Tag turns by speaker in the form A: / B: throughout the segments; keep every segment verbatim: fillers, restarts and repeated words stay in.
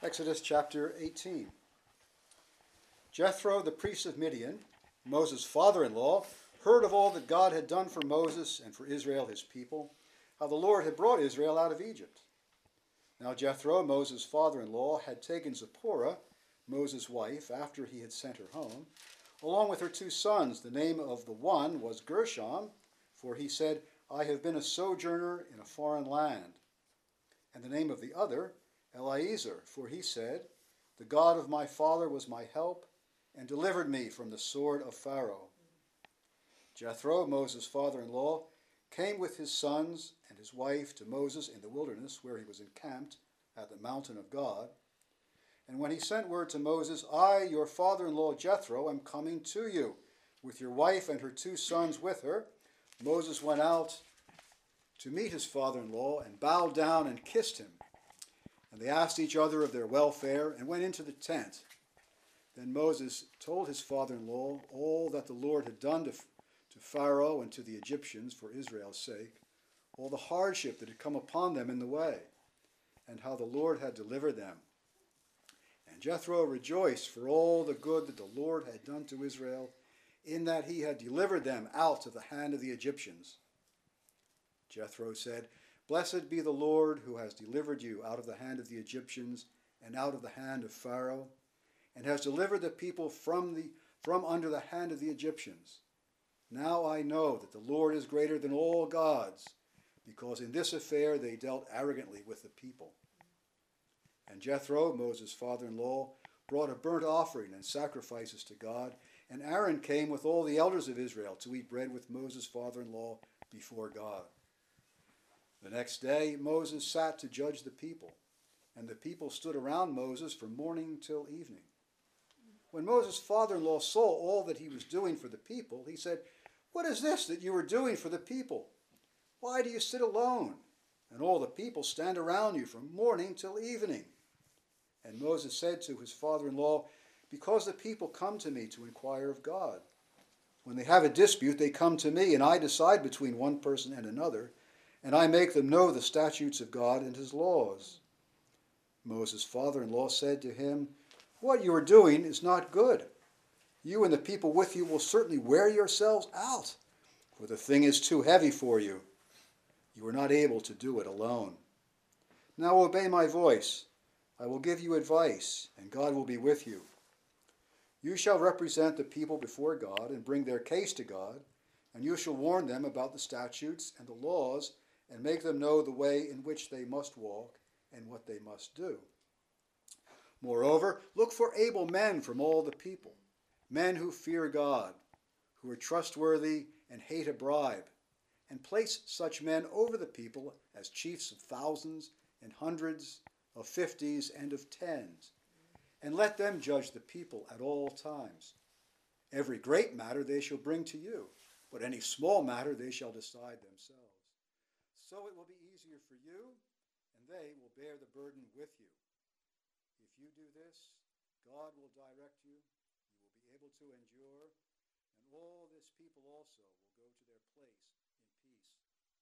A: Exodus chapter eighteen. Jethro, the priest of Midian, Moses' father-in-law, heard of all that God had done for Moses and for Israel his people, how the Lord had brought Israel out of Egypt. Now Jethro, Moses' father-in-law, had taken Zipporah, Moses' wife, after he had sent her home, along with her two sons. The name of the one was Gershom, for he said, I have been a sojourner in a foreign land. And the name of the other, Eliezer, for he said, the God of my father was my help and delivered me from the sword of Pharaoh. Jethro, Moses' father-in-law, came with his sons and his wife to Moses in the wilderness where he was encamped at the mountain of God. And when he sent word to Moses, I, your father-in-law Jethro, am coming to you, with your wife and her two sons with her, Moses went out to meet his father-in-law and bowed down and kissed him. And they asked each other of their welfare and went into the tent. Then Moses told his father-in-law all that the Lord had done to, to Pharaoh and to the Egyptians for Israel's sake, all the hardship that had come upon them in the way, and how the Lord had delivered them. And Jethro rejoiced for all the good that the Lord had done to Israel, in that he had delivered them out of the hand of the Egyptians. Jethro said, Blessed be the Lord who has delivered you out of the hand of the Egyptians and out of the hand of Pharaoh, and has delivered the people from, the, from under the hand of the Egyptians. Now I know that the Lord is greater than all gods, because in this affair they dealt arrogantly with the people. And Jethro, Moses' father-in-law, brought a burnt offering and sacrifices to God, and Aaron came with all the elders of Israel to eat bread with Moses' father-in-law before God. The next day Moses sat to judge the people, and the people stood around Moses from morning till evening. When Moses' father-in-law saw all that he was doing for the people, he said, What is this that you are doing for the people? Why do you sit alone, and all the people stand around you from morning till evening? And Moses said to his father-in-law, Because the people come to me to inquire of God. When they have a dispute, they come to me, and I decide between one person and another, and I make them know the statutes of God and his laws. Moses' father-in-law said to him, What you are doing is not good. You and the people with you will certainly wear yourselves out, for the thing is too heavy for you. You are not able to do it alone. Now obey my voice. I will give you advice, and God will be with you. You shall represent the people before God and bring their case to God, and you shall warn them about the statutes and the laws and make them know the way in which they must walk and what they must do. Moreover, look for able men from all the people, men who fear God, who are trustworthy and hate a bribe, and place such men over the people as chiefs of thousands and hundreds, of fifties and of tens, and let them judge the people at all times. Every great matter they shall bring to you, but any small matter they shall decide themselves. So it will be easier for you, and they will bear the burden with you. If you do this, God will direct you, you will be able to endure, and all this people also will go to their place in peace.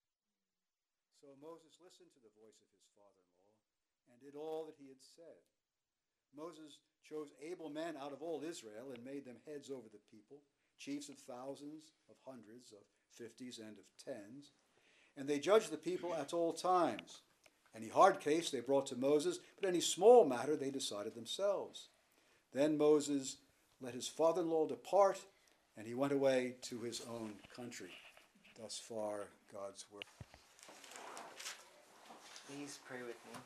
A: So Moses listened to the voice of his father-in-law, and did all that he had said. Moses chose able men out of all Israel, and made them heads over the people, chiefs of thousands, of hundreds, of fifties, and of tens. And they judged the people at all times. Any hard case they brought to Moses, but any small matter they decided themselves. Then Moses let his father-in-law depart, and he went away to his own country. Thus far, God's word.
B: Please pray with me.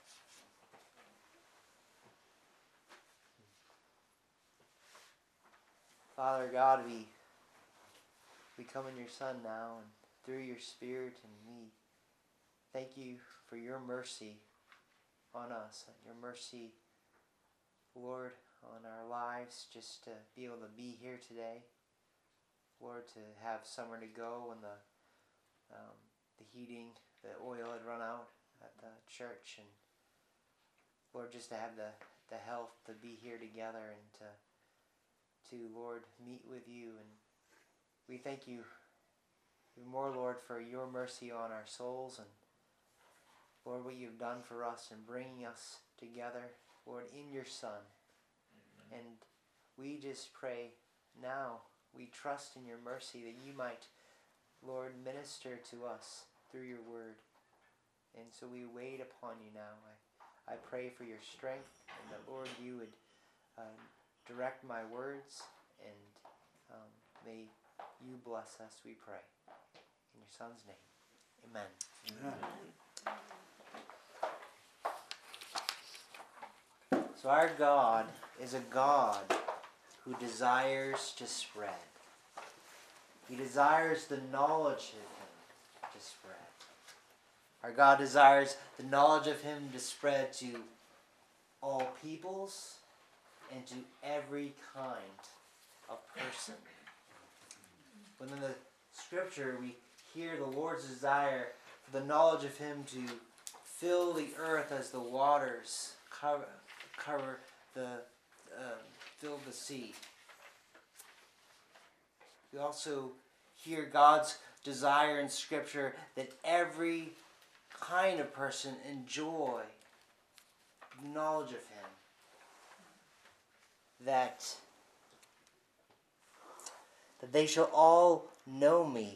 B: Father God, we we come in your Son now, and through your Spirit, and we thank you for your mercy on us, and your mercy, Lord, on our lives, just to be able to be here today. Lord, to have somewhere to go when the um, the heating, the oil had run out at the church, and Lord, just to have the, the health to be here together and to to, Lord, meet with you. And we thank you even more, Lord, for your mercy on our souls. And Lord, what you've done for us in bringing us together, Lord, in your Son. Amen. And we just pray now, we trust in your mercy that you might, Lord, minister to us through your word. And so we wait upon you now. I, I pray for your strength, and that, Lord, you would uh, direct my words, and um, may you bless us, we pray. In your Son's name, amen.
A: Amen.
B: So our God is a God who desires to spread. He desires the knowledge of him to spread. Our God desires the knowledge of him to spread to all peoples and to every kind of person. Within the scripture, we hear the Lord's desire for the knowledge of him to fill the earth as the waters cover, cover the, uh, fill the sea. We also hear God's desire in scripture that every kind of person enjoy knowledge of him. That, that they shall all know me,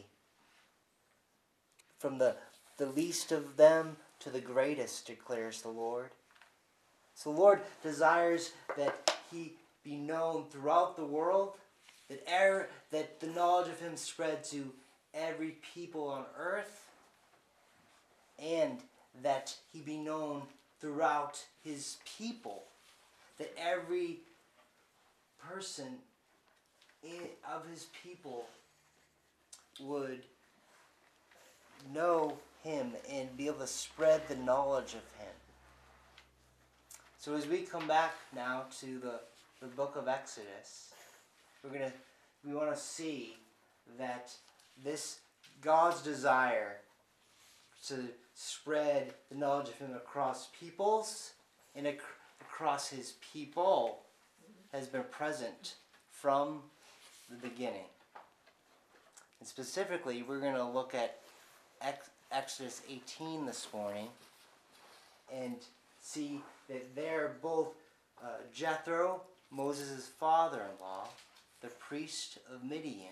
B: from the, the least of them to the greatest, declares the Lord. So the Lord desires that he be known throughout the world, that, er, that the knowledge of him spread to every people on earth, and that he be known throughout his people, that every person in, of his people would know him and be able to spread the knowledge of him. So as we come back now to the, the book of Exodus, we're gonna we want to see that this God's desire to spread the knowledge of him across peoples and ac- across his people has been present from the beginning. And specifically, we're going to look at Ex- Exodus eighteen this morning and see that there both uh, Jethro, Moses' father-in-law, the priest of Midian,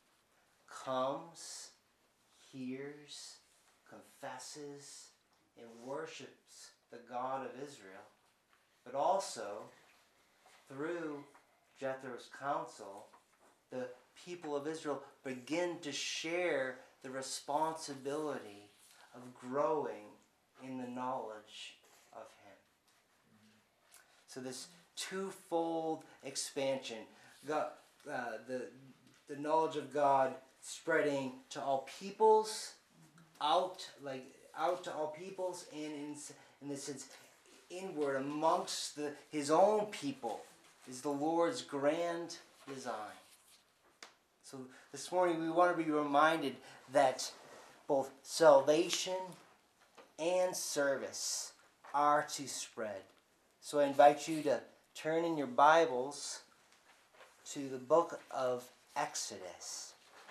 B: comes, hears, confesses, and worships the God of Israel, but also through Jethro's counsel, the people of Israel begin to share the responsibility of growing in the knowledge of him. So this twofold expansion, God, uh, the, the knowledge of God spreading to all peoples, out like out to all peoples, and in, in this sense inward amongst the, his own people is the Lord's grand design. So this morning we want to be reminded that both salvation and service are to spread. So I invite you to turn in your Bibles to the book of Exodus.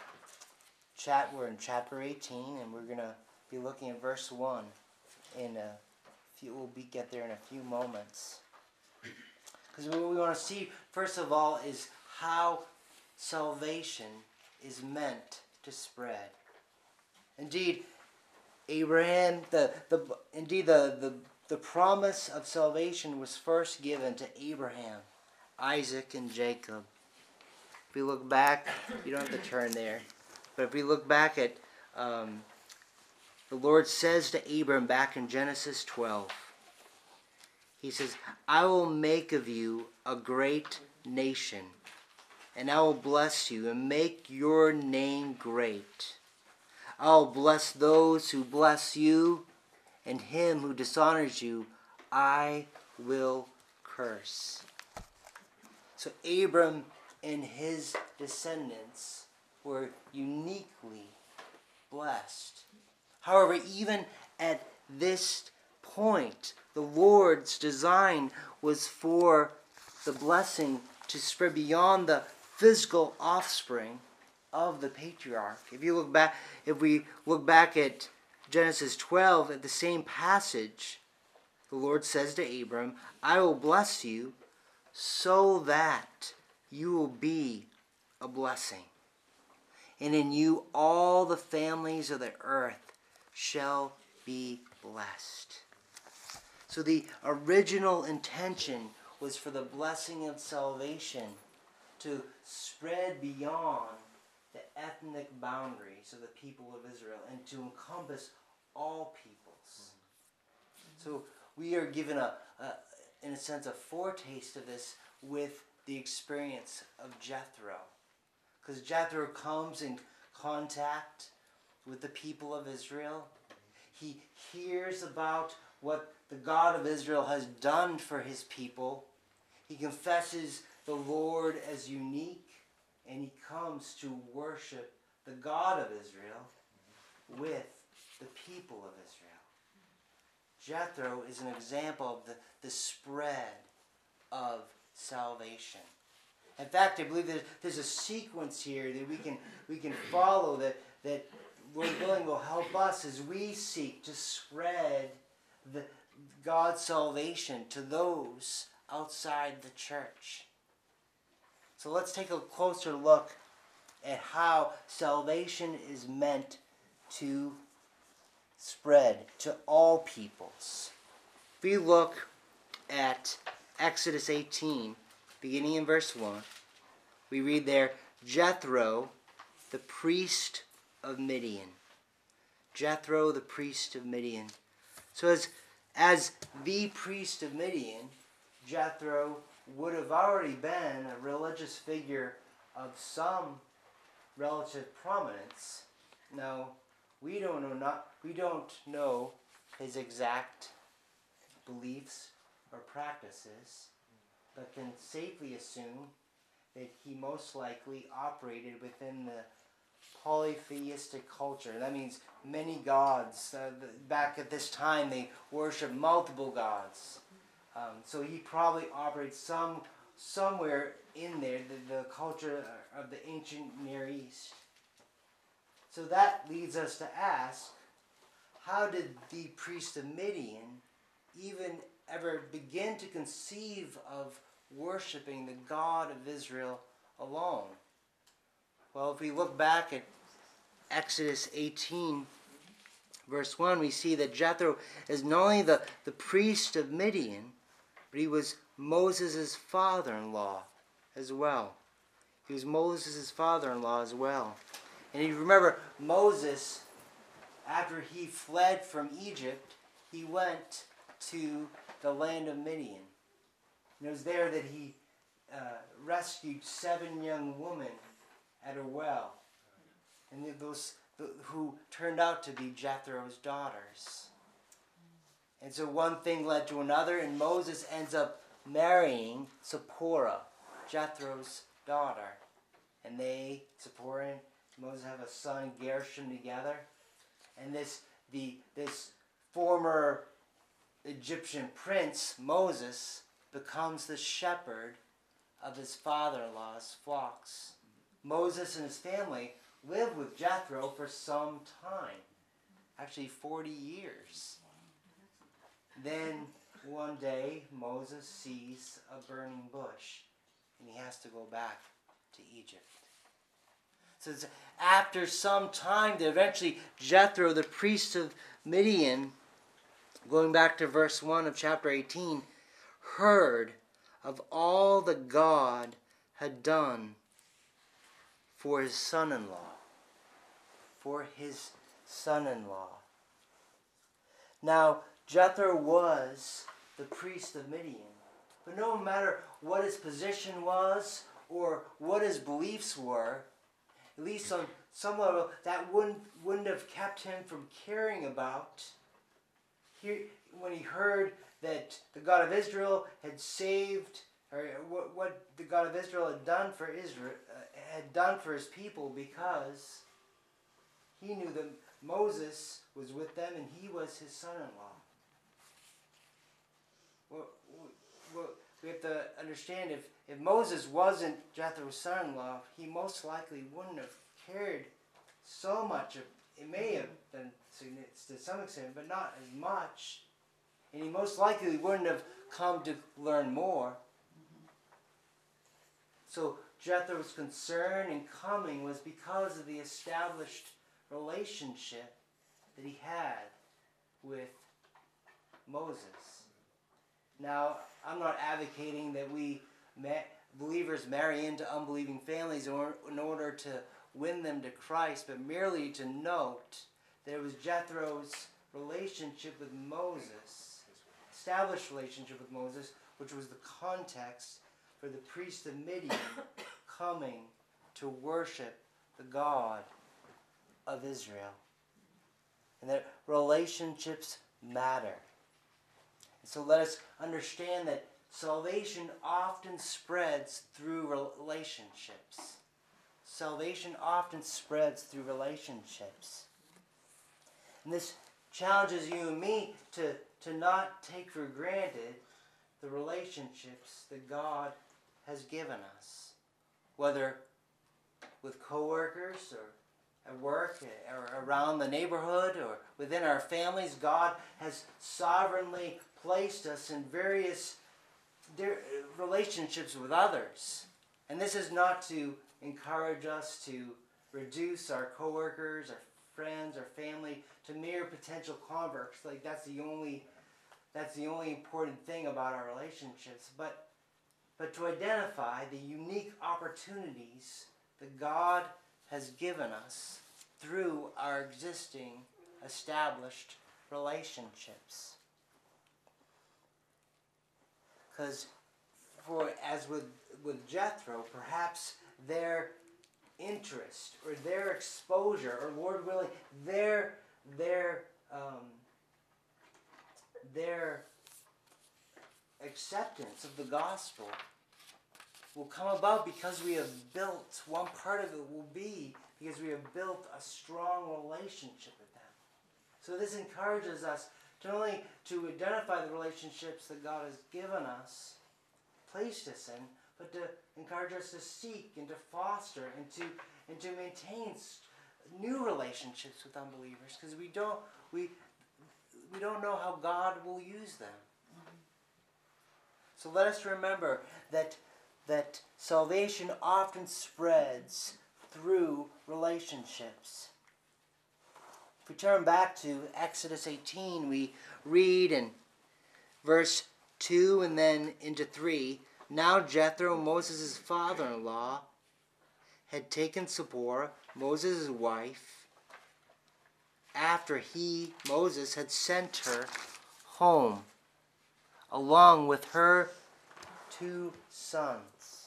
B: Chat, we're in chapter eighteen, and we're going to be looking at verse one. In a few, we'll be get there in a few moments. Because what we want to see, first of all, is how salvation is meant to spread. Indeed, Abraham, the, the indeed the, the, the promise of salvation was first given to Abraham, Isaac, and Jacob. If we look back, you don't have to turn there, but if we look back at, um, the Lord says to Abram back in Genesis twelve, he says, I will make of you a great nation, and I will bless you and make your name great. I will bless those who bless you, and him who dishonors you I will curse. So Abram and his descendants were uniquely blessed. However, even at this point, the Lord's design was for the blessing to spread beyond the physical offspring of the patriarch. If you look back, if we look back at Genesis twelve, at the same passage, the Lord says to Abram, I will bless you so that you will be a blessing. And in you all the families of the earth shall be blessed. So the original intention was for the blessing of salvation to spread beyond the ethnic boundaries of the people of Israel and to encompass all peoples. So we are given a, a in a sense, a foretaste of this with the experience of Jethro. Because Jethro comes in contact with the people of Israel. He hears about what the God of Israel has done for his people. He confesses the Lord as unique, and he comes to worship the God of Israel with the people of Israel. Jethro is an example of the, the spread of salvation. In fact, I believe that there's a sequence here that we can we can follow that, that Lord willing will help us as we seek to spread the God's salvation to those outside the church. So let's take a closer look at how salvation is meant to spread to all peoples. If we look at Exodus eighteen, beginning in verse one, we read there, Jethro, the priest of Midian. Jethro, the priest of Midian. So as, as the priest of Midian, Jethro would have already been a religious figure of some relative prominence. Now, we don't know not we don't know his exact beliefs or practices, but can safely assume that he most likely operated within the polytheistic culture. That means many gods. Uh, the, back at this time, they worshiped multiple gods. Um, so he probably operates some somewhere in there, the, the culture of the ancient Near East. So that leads us to ask, how did the priest of Midian even ever begin to conceive of worshiping the God of Israel alone? Well, if we look back at Exodus eighteen, verse one, we see that Jethro is not only the, the priest of Midian, but he was Moses' father-in-law as well. He was Moses' father-in-law as well. And you remember, Moses, after he fled from Egypt, he went to the land of Midian. And it was there that he uh, rescued seven young women at a well. And those who turned out to be Jethro's daughters. And so one thing led to another, and Moses ends up marrying Zipporah, Jethro's daughter. And they, Zipporah and Moses, have a son, Gershom, together. And this the this former Egyptian prince, Moses, becomes the shepherd of his father-in-law's flocks. Moses and his family lived with Jethro for some time, actually forty years. Then one day Moses sees a burning bush and he has to go back to Egypt. So it's after some time that eventually Jethro, the priest of Midian, going back to verse one of chapter eighteen, heard of all that God had done for his son-in-law. For his son-in-law. Now, Jethro was the priest of Midian. But no matter what his position was or what his beliefs were, at least on some level, that wouldn't, wouldn't have kept him from caring about, he, when he heard that the God of Israel had saved, or what, what the God of Israel had done for Israel, uh, had done for his people, because he knew that Moses was with them and he was his son-in-law. Well, well, we have to understand, if, if Moses wasn't Jethro's son-in-law, he most likely wouldn't have cared so much it may have been significant to some extent, but not as much. And he most likely wouldn't have come to learn more. Mm-hmm. So Jethro's concern in coming was because of the established relationship that he had with Moses. Now, I'm not advocating that we ma- believers marry into unbelieving families or, in order to win them to Christ, but merely to note that it was Jethro's relationship with Moses, established relationship with Moses, which was the context for the priest of Midian coming to worship the God of Israel. And that relationships matter. And so let us understand that salvation often spreads through relationships. Salvation often spreads through relationships. And this challenges you and me to, to not take for granted the relationships that God has given us. Whether with coworkers or at work or around the neighborhood or within our families, God has sovereignly placed us in various relationships with others. And this is not to encourage us to reduce our coworkers, our friends, our family to mere potential converts. Like that's the only that's the only important thing about our relationships. But but to identify the unique opportunities that God has given us through our existing established relationships. Because for as with with Jethro, perhaps their interest or their exposure, or Lord willing, their their um, their acceptance of the gospel will come about because we have built, one part of it will be because we have built a strong relationship with them. So this encourages us to not only to identify the relationships that God has given us, placed us in, but to encourage us to seek and to foster and to and to maintain new relationships with unbelievers, because we don't we we don't know how God will use them. Mm-hmm. So let us remember that that salvation often spreads through relationships. If we turn back to Exodus eighteen, we read in verse two and then into three. Now Jethro, Moses' father-in-law, had taken Zipporah, Moses' wife, after he, Moses, had sent her home, along with her two sons.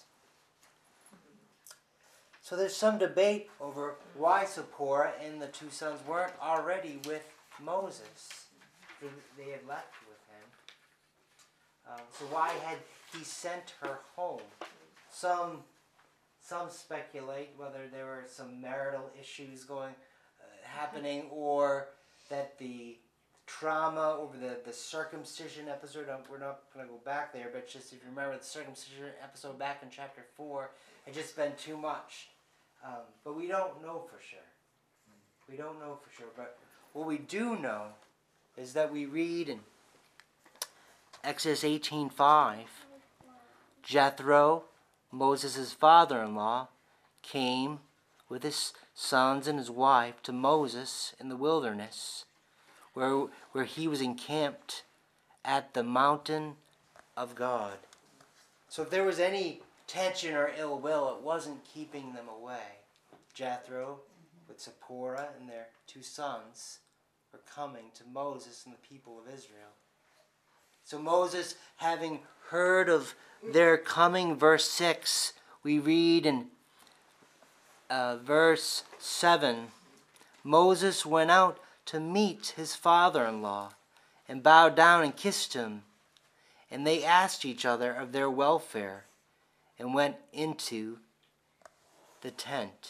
B: So there's some debate over why Zipporah and the two sons weren't already with Moses. They had left with him. Um, so why had he sent her home? Some some speculate whether there were some marital issues going uh, happening, or that the trauma over the, the circumcision episode, we're not going to go back there, but just if you remember the circumcision episode back in chapter four, had just been too much. Um, but we don't know for sure. We don't know for sure. But what we do know is that we read in Exodus eighteen five, Jethro, Moses' father-in-law, came with his sons and his wife to Moses in the wilderness, where, where he was encamped at the mountain of God. So if there was any tension or ill will, it wasn't keeping them away. Jethro, with Zipporah and their two sons, were coming to Moses and the people of Israel. So Moses, having heard of their coming, verse six, we read in uh, verse seven, Moses went out to meet his father-in-law and bowed down and kissed him. And they asked each other of their welfare and went into the tent.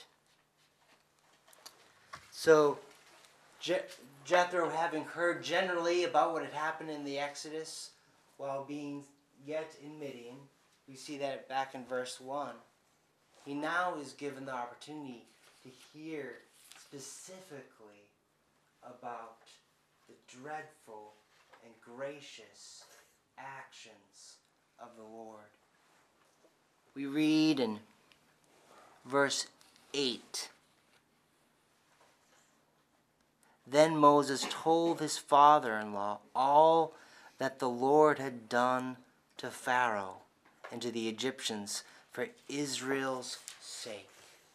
B: So Je- Jethro, having heard generally about what had happened in the Exodus while being yet in Midian, we see that back in verse one. He now is given the opportunity to hear specifically about the dreadful and gracious actions of the Lord. We read in verse eight. Then Moses told his father-in-law all that the Lord had done to Pharaoh and to the Egyptians for Israel's sake.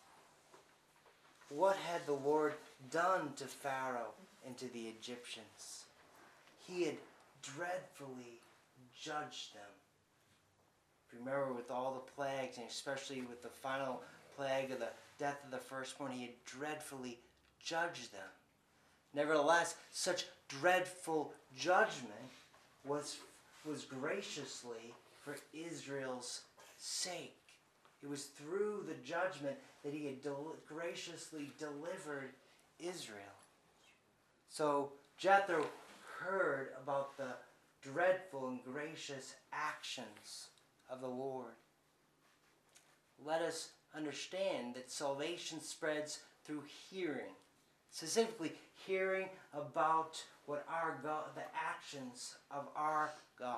B: What had the Lord done to Pharaoh and to the Egyptians? He had dreadfully judged them. Remember, with all the plagues, and especially with the final plague of the death of the firstborn, he had dreadfully judged them. Nevertheless, such dreadful judgment was, was graciously for Israel's sake. It was through the judgment that he had del- graciously delivered Israel. So Jethro heard about the dreadful and gracious actions of the Lord. Let us understand that salvation spreads through hearing. Specifically, hearing about what our God, the actions of our God.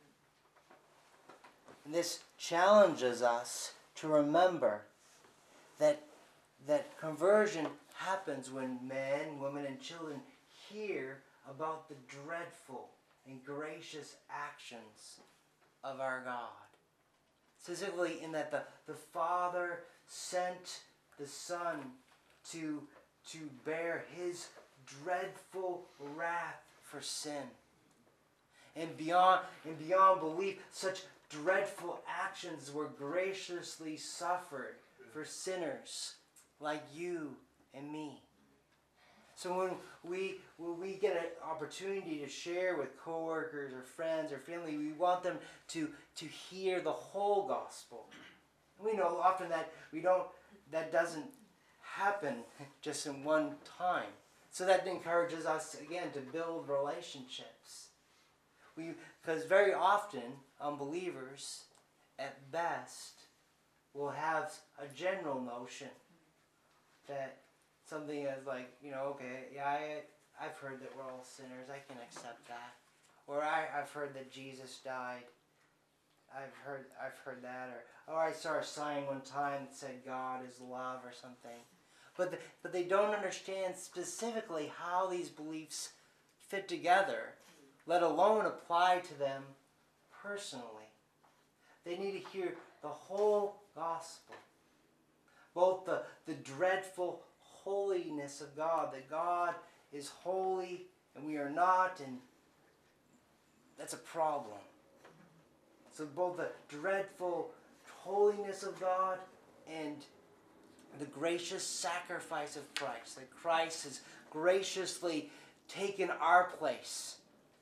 B: And this challenges us to remember that, that conversion happens when men, women, and children hear about the dreadful and gracious actions of our God. Specifically in that the, the Father sent the Son to to bear his dreadful wrath for sin. And beyond, and beyond belief, such dreadful actions were graciously suffered for sinners like you and me. So when we, when we get an opportunity to share with coworkers or friends or family, we want them to, to hear the whole gospel. And we know often that we don't, that doesn't happen just in one time. So that encourages us again to build relationships. We, because very often unbelievers at best will have a general notion that something is like, you know, okay, yeah, I, I've heard that we're all sinners, I can accept that. Or I, I've heard that Jesus died. I've heard I've heard that. Or, or I saw a sign one time that said God is love or something. But, the, but they don't understand specifically how these beliefs fit together, let alone apply to them personally. They need to hear the whole gospel. Both the, the dreadful holiness of God, that God is holy and we are not, and that's a problem. So both the dreadful holiness of God and the gracious sacrifice of Christ, that Christ has graciously taken our place.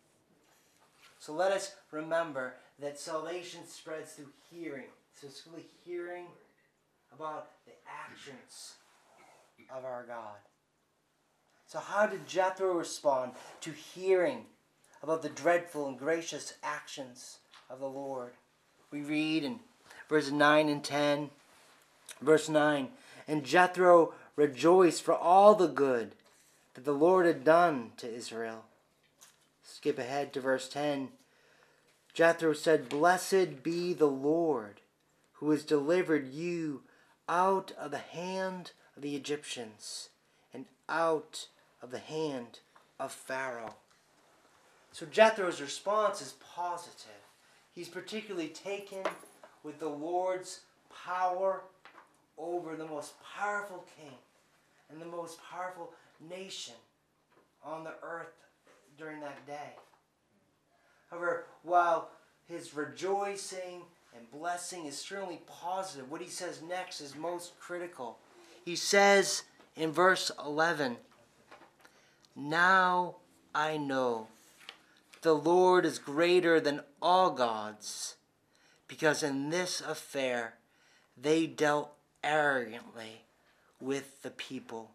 B: So let us remember that salvation spreads through hearing, specifically hearing about the actions of our God. So how did Jethro respond to hearing about the dreadful and gracious actions of the Lord? We read in verses nine and ten, verse nine, and Jethro rejoiced for all the good that the Lord had done to Israel. Skip ahead to verse ten. Jethro said, "Blessed be the Lord, who has delivered you out of the hand of the Egyptians and out of the hand of Pharaoh." So Jethro's response is positive. He's particularly taken with the Lord's power over the most powerful king and the most powerful nation on the earth during that day. However, while his rejoicing and blessing is certainly positive, what he says next is most critical. He says in verse eleven, "Now I know the Lord is greater than all gods, because in this affair they dealt arrogantly with the people."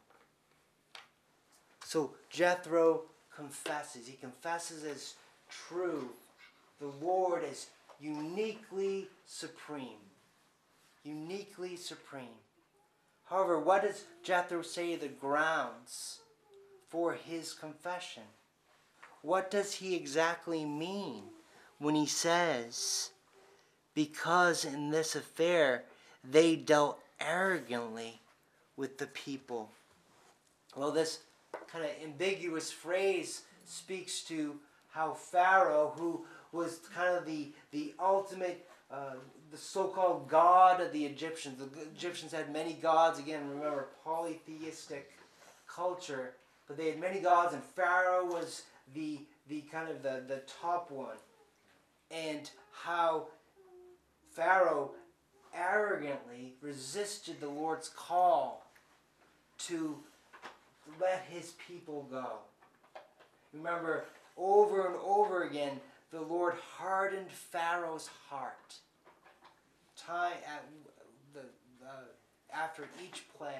B: So Jethro confesses. He confesses as true. The Lord is uniquely supreme. Uniquely supreme. However, what does Jethro say the grounds for his confession? What does he exactly mean when he says, because in this affair they dealt arrogantly with the people? Well, this kind of ambiguous phrase speaks to how Pharaoh, who was kind of the, the ultimate, uh, the so-called god of the Egyptians. The Egyptians had many gods. Again, remember, polytheistic culture. But they had many gods, and Pharaoh was the, the kind of the, the top one. And how Pharaoh arrogantly resisted the Lord's call to let his people go. Remember, over and over again, the Lord hardened Pharaoh's heart. Time at the, the after each plague,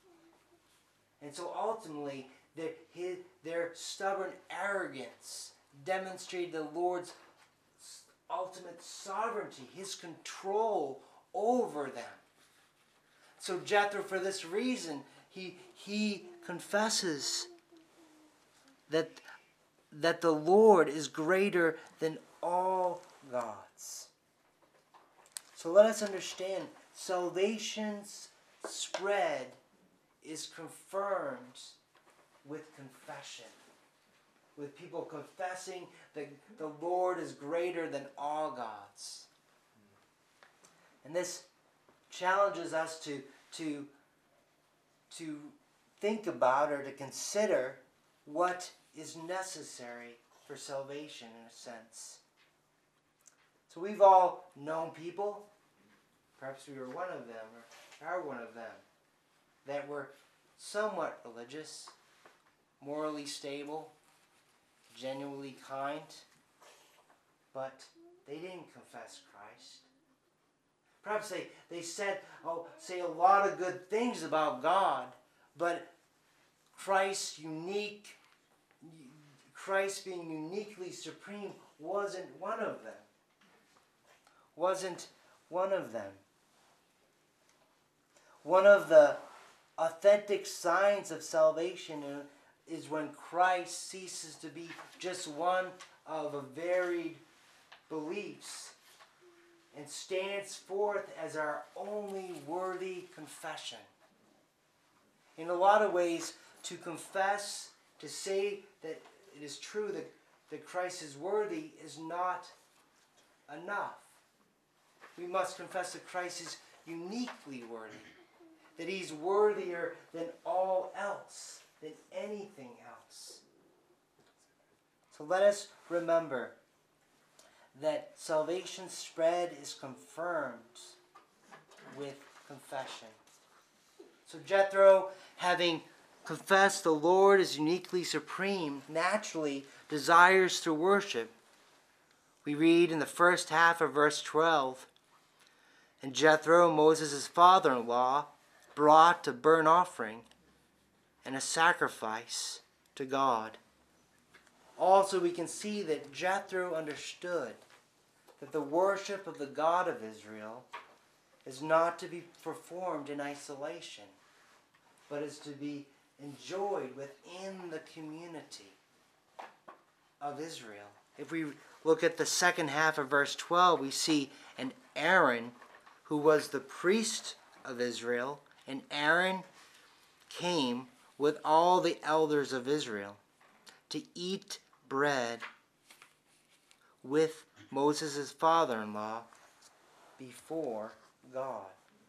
B: and so ultimately, their his, their stubborn arrogance demonstrated the Lord's ultimate sovereignty, His control over them. So Jethro, for this reason, he he confesses that that the Lord is greater than all gods. So let us understand, salvation's spread is confirmed with confession. With people confessing that the Lord is greater than all gods. And this challenges us to, to, to think about or to consider what is necessary for salvation in a sense. So we've all known people, perhaps we were one of them, or are one of them, that were somewhat religious, morally stable, genuinely kind, but they didn't confess Christ. Perhaps they, they said, oh, say a lot of good things about God, but Christ's unique, Christ being uniquely supreme wasn't one of them. Wasn't one of them. One of the authentic signs of salvation is when Christ ceases to be just one of a varied beliefs and stands forth as our only worthy confession. In a lot of ways, to confess, to say that it is true that, that Christ is worthy is not enough. We must confess that Christ is uniquely worthy, that He's worthier than all else, than anything else. So let us remember that salvation's spread is confirmed with confession. So Jethro, having confessed the Lord is uniquely supreme, naturally desires to worship. We read in the first half of verse twelve, and Jethro, Moses' father-in-law, brought a burnt offering and a sacrifice to God. Also, we can see that Jethro understood that the worship of the God of Israel is not to be performed in isolation, but is to be enjoyed within the community of Israel. If we look at the second half of verse twelve, we see an Aaron who was the priest of Israel, and Aaron came with all the elders of Israel to eat bread with Moses' father-in-law before God.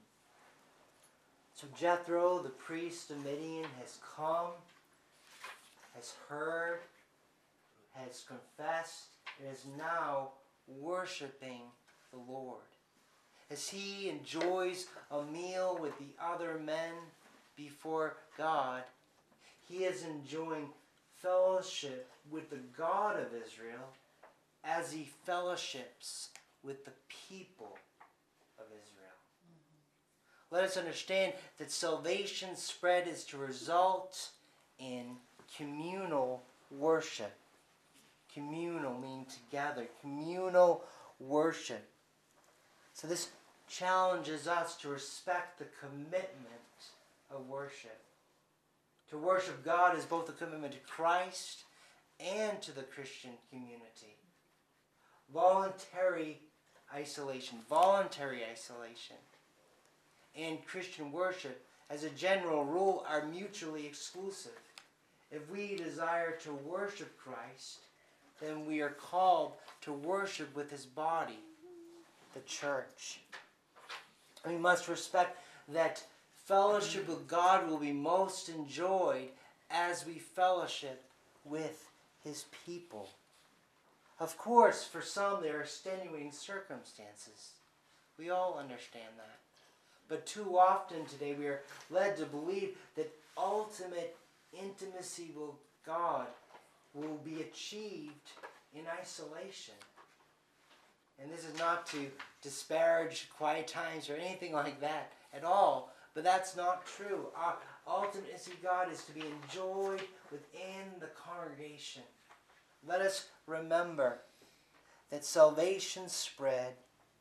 B: So Jethro, the priest of Midian, has come, has heard, has confessed, and is now worshiping the Lord. As he enjoys a meal with the other men before God, he is enjoying fellowship with the God of Israel as he fellowships with the people of Israel. Mm-hmm. Let us understand that salvation spread is to result in communal worship. Communal meaning together. Communal worship. So this challenges us to respect the commitment of worship. To worship God is both a commitment to Christ and to the Christian community. Voluntary isolation, voluntary isolation, and Christian worship, as a general rule, are mutually exclusive. If we desire to worship Christ, then we are called to worship with His body, the church. We must respect that fellowship with God will be most enjoyed as we fellowship with His people. Of course, for some there are extenuating circumstances. We all understand that. But too often today we are led to believe that ultimate intimacy with God will be achieved in isolation. And this is not to disparage quiet times or anything like that at all, but that's not true. Our ultimate intimacy with God is to be enjoyed within the congregation. Let us remember that salvation's spread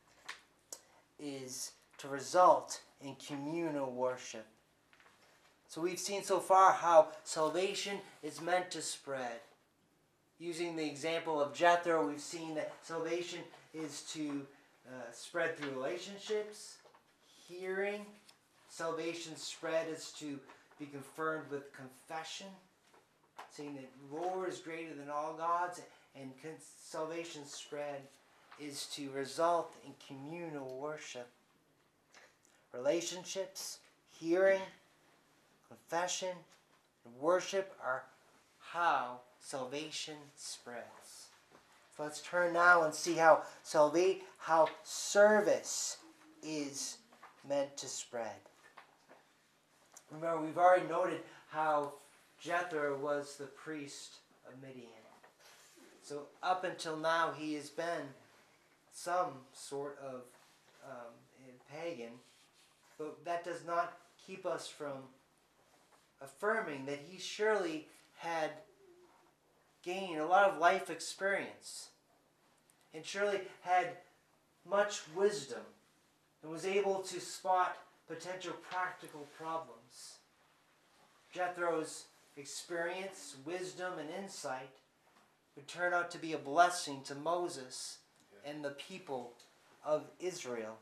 B: is to result in communal worship. So we've seen so far how salvation is meant to spread. Using the example of Jethro, we've seen that salvation is to uh, spread through relationships, hearing. Salvation's spread is to be confirmed with confession, saying that Lord is greater than all gods, and con- salvation's spread is to result in communal worship. Relationships, hearing, confession, and worship are how salvation spreads. So let's turn now and see how salvation, how service is meant to spread. Remember, we've already noted how Jethro was the priest of Midian. So up until now, he has been some sort of um, pagan, but that does not keep us from affirming that he surely had gained a lot of life experience and surely had much wisdom and was able to spot potential practical problems. Jethro's experience, wisdom, and insight would turn out to be a blessing to Moses and the people of Israel.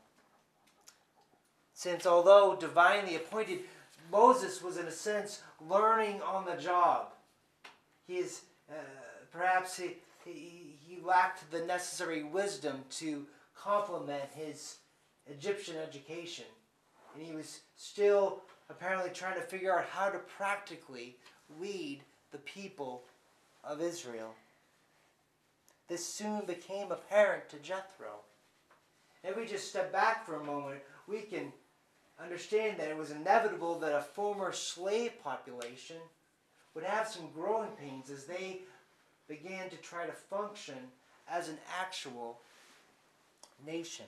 B: Since although divinely appointed, Moses was in a sense learning on the job. He is uh, perhaps he, he he lacked the necessary wisdom to complement his Egyptian education, and he was still apparently trying to figure out how to practically lead the people of Israel. This soon became apparent to Jethro. If we just step back for a moment, we can understand that it was inevitable that a former slave population would have some growing pains as they began to try to function as an actual nation.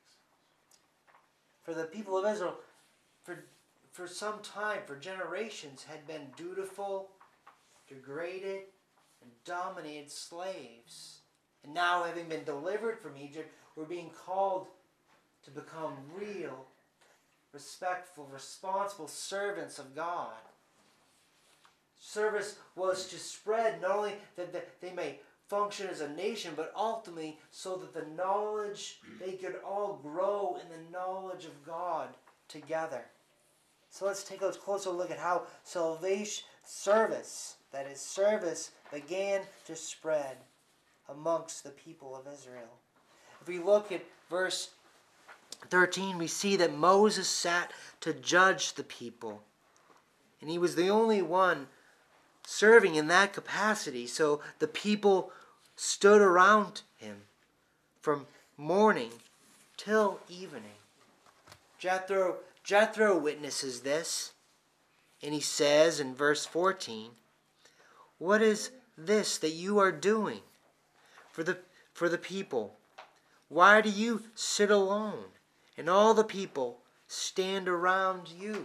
B: For the people of Israel, for, for some time, for generations, had been dutiful, degraded, and dominated slaves. And now, having been delivered from Egypt, were being called to become real, respectful, responsible servants of God. Service was to spread not only that they may function as a nation, but ultimately so that the knowledge, they could all grow in the knowledge of God together. So let's take a closer look at how salvation, service, that is service, began to spread amongst the people of Israel. If we look at verse thirteen, we see that Moses sat to judge the people. And he was the only one serving in that capacity. So the people stood around him from morning till evening. Jethro, Jethro witnesses this. And he says in verse fourteen, "What is this that you are doing for the for the people? Why do you sit alone, and all the people stand around you?"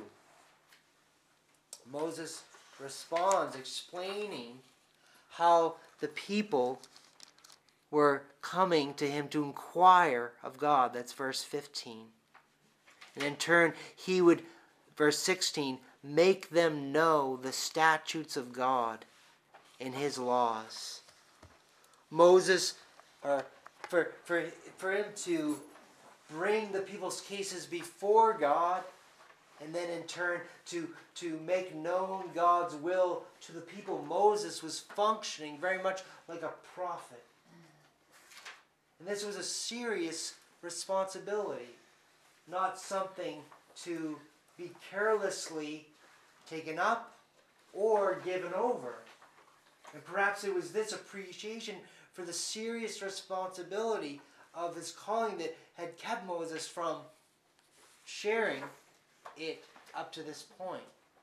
B: Moses responds, explaining how the people were coming to him to inquire of God. That's verse fifteen. And in turn, he would, verse sixteen, make them know the statutes of God and his laws. Moses, or for, for, for him to bring the people's cases before God, and then in turn to, to make known God's will to the people, Moses was functioning very much like a prophet. And this was a serious responsibility, not something to be carelessly taken up or given over. And perhaps it was this appreciation for the serious responsibility of his calling that had kept Moses from sharing it up to this point.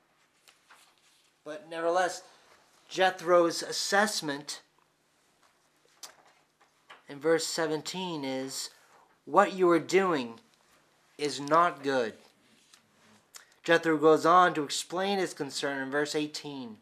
B: But nevertheless, Jethro's assessment in verse seventeen is, what you are doing is not good. Jethro goes on to explain his concern in verse eighteen.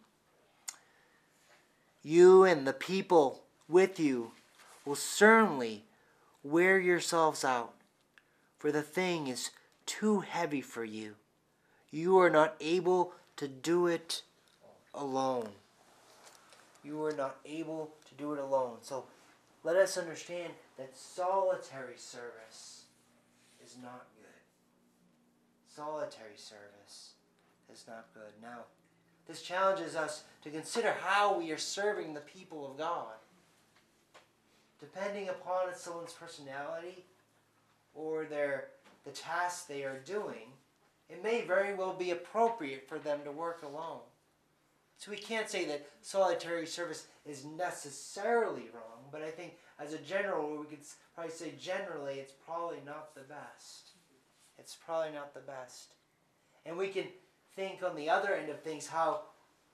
B: You and the people with you will certainly wear yourselves out, for the thing is too heavy for you. You are not able to do it alone. You are not able to do it alone. So let us understand that solitary service is not good. Solitary service is not good. Now, this challenges us to consider how we are serving the people of God. Depending upon someone's personality or their the task they are doing, it may very well be appropriate for them to work alone. So we can't say that solitary service is necessarily wrong, but I think as a general, we could probably say generally it's probably not the best. It's probably not the best. And we can think on the other end of things how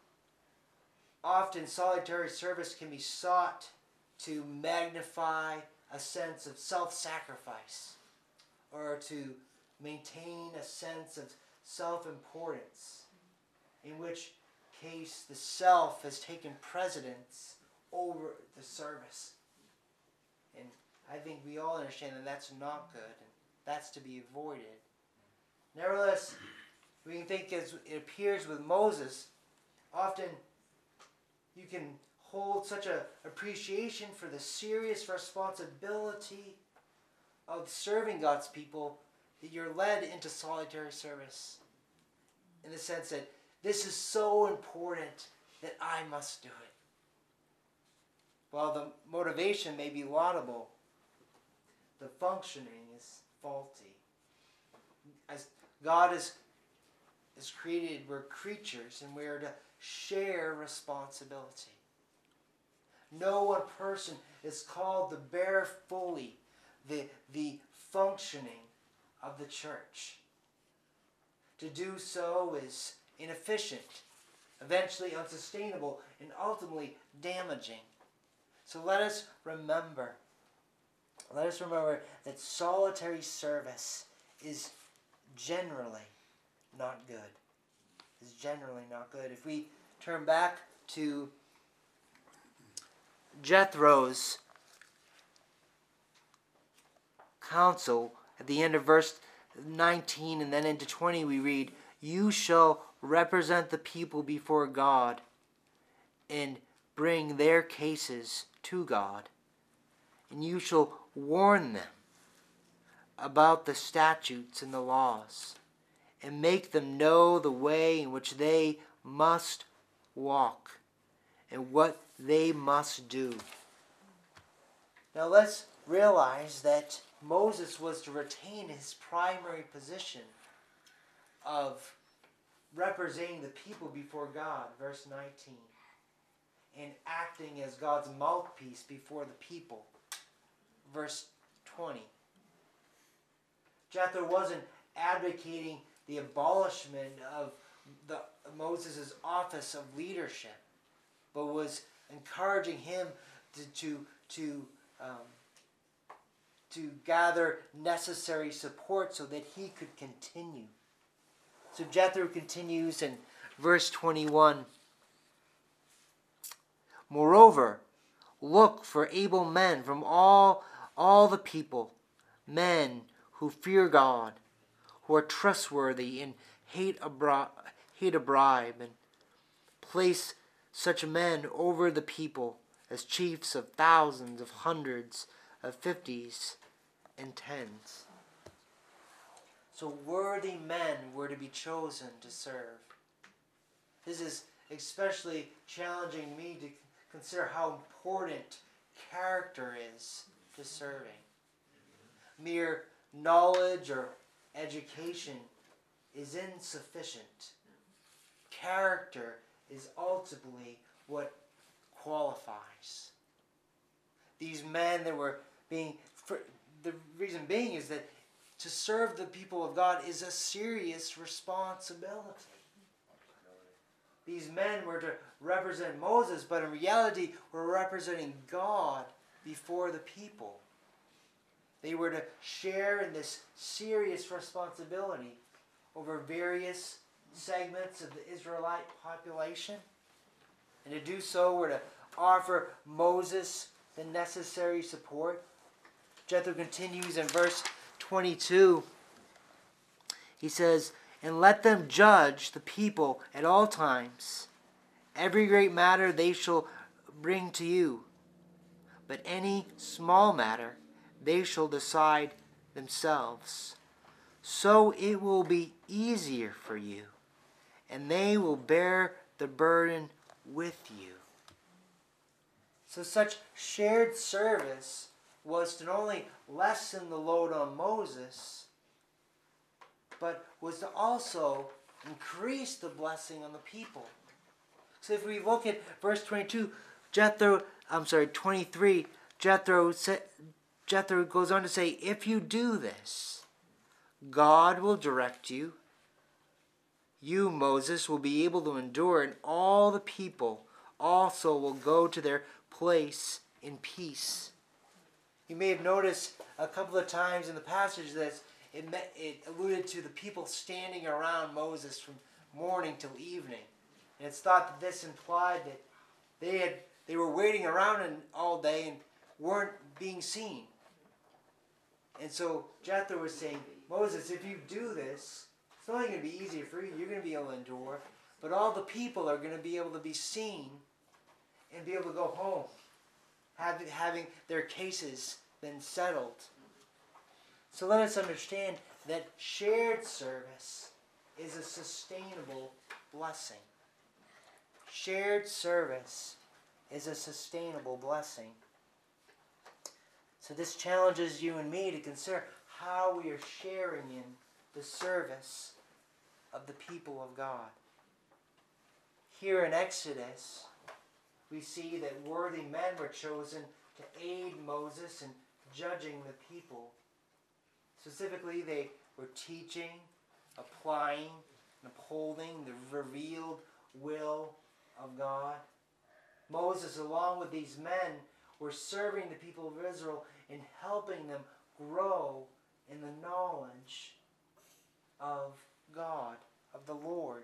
B: often solitary service can be sought to magnify a sense of self-sacrifice or to maintain a sense of self-importance, in which case the self has taken precedence over the service. And I think we all understand that that's not good, and that's to be avoided. Nevertheless, we can think, as it appears with Moses, often you can hold such an appreciation for the serious responsibility of serving God's people that you're led into solitary service, in the sense that this is so important that I must do it. While the motivation may be laudable, the functioning is faulty. As God is, is created, we're creatures, and we are to share responsibility. No one person is called to bear fully the, the functioning of the church. To do so is inefficient, eventually unsustainable, and ultimately damaging. So let us remember, let us remember that solitary service is generally not good. Is generally not good. If we turn back to Jethro's counsel at the end of verse nineteen and then into twenty, we read, you shall represent the people before God and bring their cases to God, and you shall warn them about the statutes and the laws, and make them know the way in which they must walk and what they must do. Now let's realize that Moses was to retain his primary position of representing the people before God, verse nineteen, and acting as God's mouthpiece before the people, verse twenty. Jethro wasn't advocating the abolishment of the Moses' office of leadership, but was encouraging him to to to, um, to gather necessary support so that he could continue. So Jethro continues in verse twenty-one. Moreover, look for able men from all all the people, men who fear God, who are trustworthy and hate abroad, paid a bribe and placed such men over the people as chiefs of thousands, of hundreds, of fifties, and tens. So worthy men were to be chosen to serve. This is especially challenging me to consider how important character is to serving. Mere knowledge or education is insufficient. Character is ultimately what qualifies. These men that were being, for, the reason being is that to serve the people of God is a serious responsibility. These men were to represent Moses, but in reality were representing God before the people. They were to share in this serious responsibility over various segments of the Israelite population. And to do so were to offer Moses the necessary support. Jethro continues in verse twenty-two. He says, "And let them judge the people at all times. Every great matter they shall bring to you. But any small matter they shall decide themselves. So it will be easier for you, and they will bear the burden with you." So such shared service was to not only lessen the load on Moses, but was to also increase the blessing on the people. So if we look at verse twenty-two, Jethro, I'm sorry, twenty-three, Jethro, Jethro goes on to say, "If you do this, God will direct you. You, Moses, will be able to endure, and all the people also will go to their place in peace." You may have noticed a couple of times in the passage that it, met, it alluded to the people standing around Moses from morning till evening. And it's thought that this implied that they had they were waiting around and, all day and weren't being seen. And so Jethro was saying, Moses, if you do this, it's not only going to be easier for you, you're going to be able to endure, but all the people are going to be able to be seen and be able to go home, having, having their cases been settled. So let us understand that shared service is a sustainable blessing. Shared service is a sustainable blessing. So this challenges you and me to consider how we are sharing in the service of the people of God. Here in Exodus, we see that worthy men were chosen to aid Moses in judging the people. Specifically, they were teaching, applying, and upholding the revealed will of God. Moses, along with these men, were serving the people of Israel and helping them grow in the knowledge of God, of the Lord.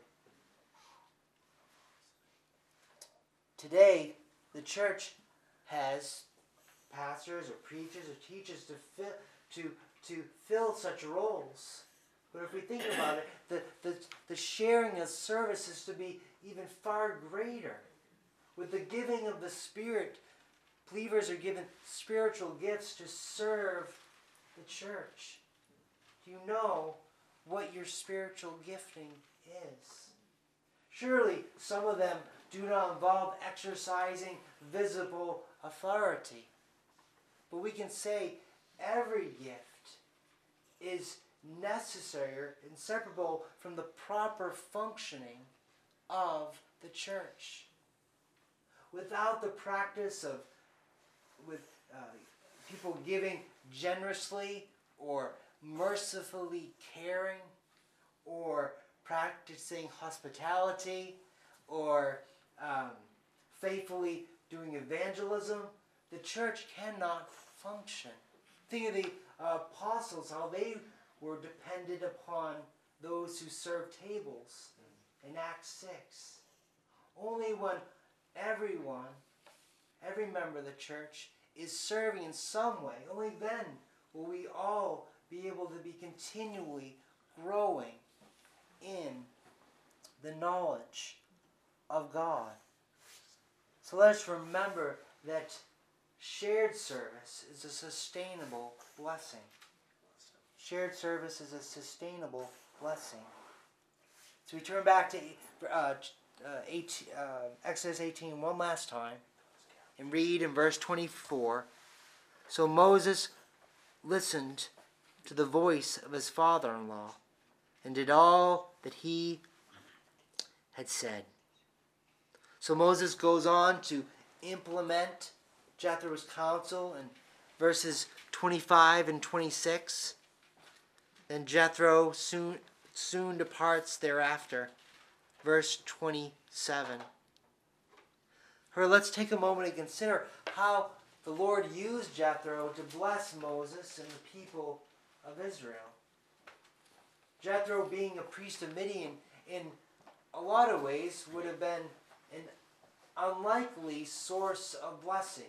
B: Today, the church has pastors or preachers or teachers to fill, to, to fill such roles. But if we think about it, the, the, the sharing of service is to be even far greater. With the giving of the Spirit, believers are given spiritual gifts to serve the church. Do you know what your spiritual gifting is? Surely some of them do not involve exercising visible authority. But we can say every gift is necessary or inseparable from the proper functioning of the church. Without the practice of with uh, people giving generously or mercifully caring or practicing hospitality or um, faithfully doing evangelism, the church cannot function. Think of the uh, apostles, how they were dependent upon those who served tables in Acts six. Only when everyone, every member of the church is serving in some way, only then will we all be able to be continually growing in the knowledge of God. So let us remember that shared service is a sustainable blessing. Shared service is a sustainable blessing. So we turn back to uh, uh, eighteen, uh, Exodus eighteen one last time and read in verse twenty-four. So Moses listened to the voice of his father-in-law and did all that he had said. So Moses goes on to implement Jethro's counsel in verses twenty-five and twenty-six. Then Jethro soon soon departs thereafter. Verse twenty-seven. Here, let's take a moment and consider how the Lord used Jethro to bless Moses and the people of Israel. Jethro, being a priest of Midian, in a lot of ways would have been an unlikely source of blessing.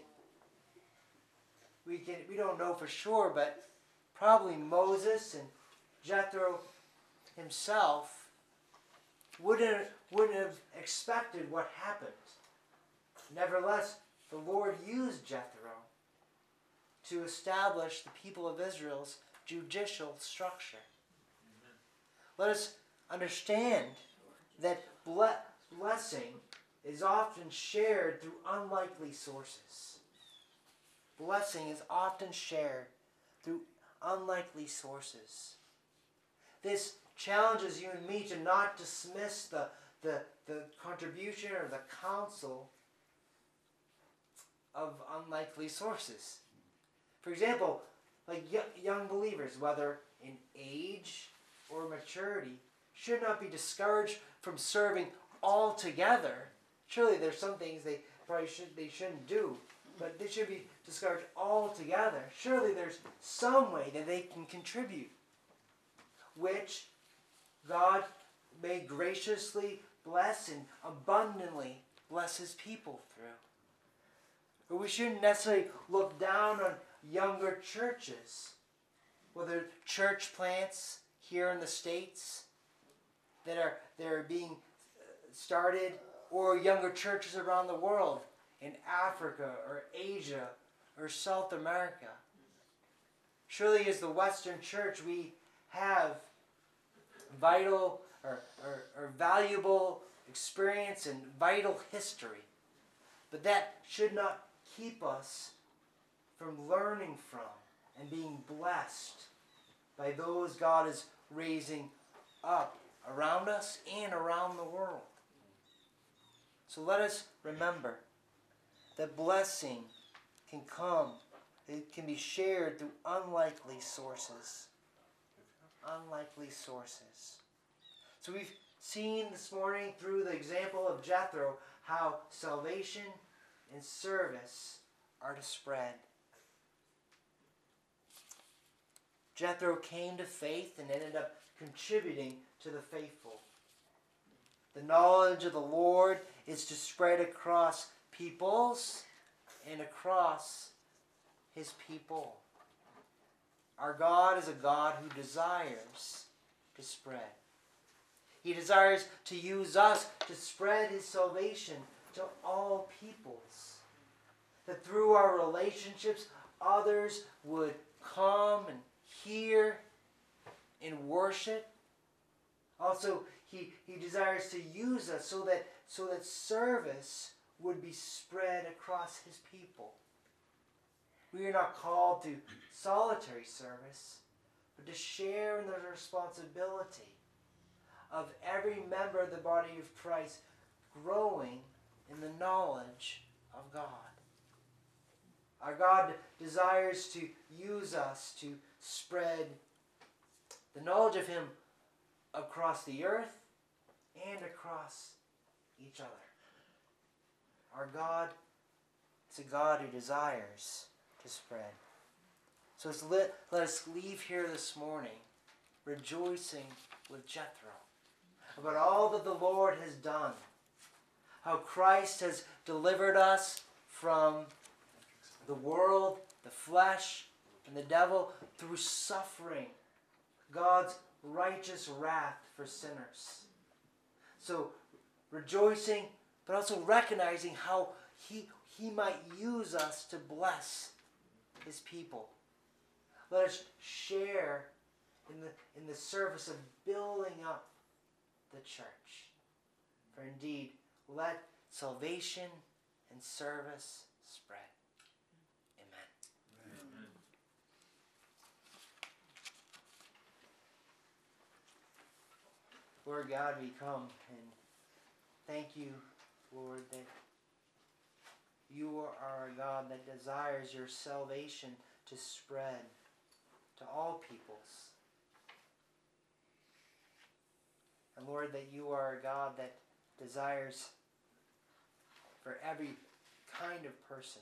B: We can we don't know for sure, but probably Moses and Jethro himself wouldn't wouldn't have expected what happened. Nevertheless, the Lord used Jethro to establish the people of Israel's judicial structure. Amen. Let us understand that ble- blessing is often shared through unlikely sources. Blessing is often shared through unlikely sources. This challenges you and me to not dismiss the, the, the contribution or the counsel of unlikely sources. For example, like young believers, whether in age or maturity, should not be discouraged from serving altogether. Surely there's some things they probably should they shouldn't do, but they should be discouraged altogether. Surely there's some way that they can contribute, which God may graciously bless and abundantly bless His people through. But we shouldn't necessarily look down on younger churches, whether church plants here in the States that are that are being started, or younger churches around the world in Africa or Asia or South America. Surely as the Western Church we have vital or, or, or valuable experience and vital history. But that should not keep us from learning from and being blessed by those God is raising up around us and around the world. So let us remember that blessing can come, it can be shared through unlikely sources. Unlikely sources. So we've seen this morning through the example of Jethro how salvation and service are to spread. Jethro came to faith and ended up contributing to the faithful. The knowledge of the Lord is to spread across peoples and across His people. Our God is a God who desires to spread. He desires to use us to spread His salvation to all peoples. That through our relationships, others would come and hear and worship. Also, He, he desires to use us so that, so that service would be spread across His people. We are not called to solitary service, but to share in the responsibility of every member of the body of Christ growing in the knowledge of God. Our God desires to use us to spread the knowledge of Him across the earth and across each other. Our God is a God who desires to spread. So let's let, let us leave here this morning rejoicing with Jethro about all that the Lord has done, how Christ has delivered us from the world, the flesh, and the devil through suffering God's righteous wrath for sinners. So rejoicing, but also recognizing how he, he might use us to bless his people. Let us share in the, in the service of building up the church. For indeed, let salvation and service spread. Amen.
C: Amen.
B: Lord God, we come and thank you, Lord, that you are a God that desires your salvation to spread to all peoples. And Lord, that you are a God that desires for every kind of person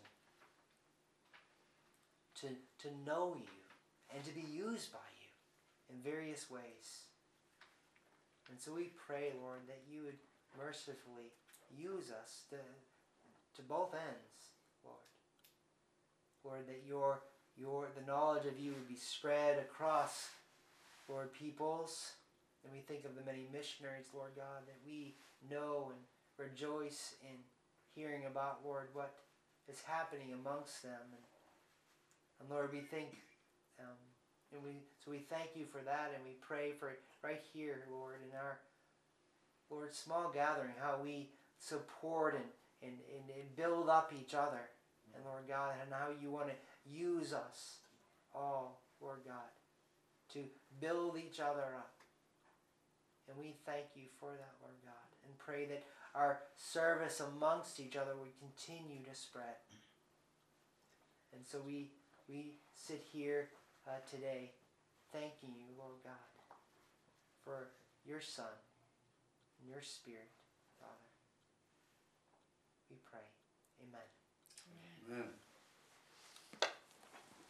B: to, to know you and to be used by you in various ways. And so we pray, Lord, that you would mercifully use us to, to both ends, Lord. Lord, that your, your, the knowledge of you would be spread across, Lord, peoples. And we think of the many missionaries, Lord God, that we know and rejoice in hearing about, Lord, what is happening amongst them. And, and Lord, we think, um, and we so we thank you for that, and we pray for it right here, Lord, in our, Lord, small gathering, how we support and, and, and, and build up each other. And Lord God, and how you want to use us all, Lord God, to build each other up. And we thank you for that, Lord God, and pray that our service amongst each other would continue to spread. And so we we sit here uh, today thanking you, Lord God, for your Son and your Spirit, Father. We pray. Amen.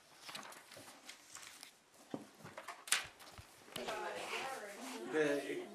A: Amen.
C: The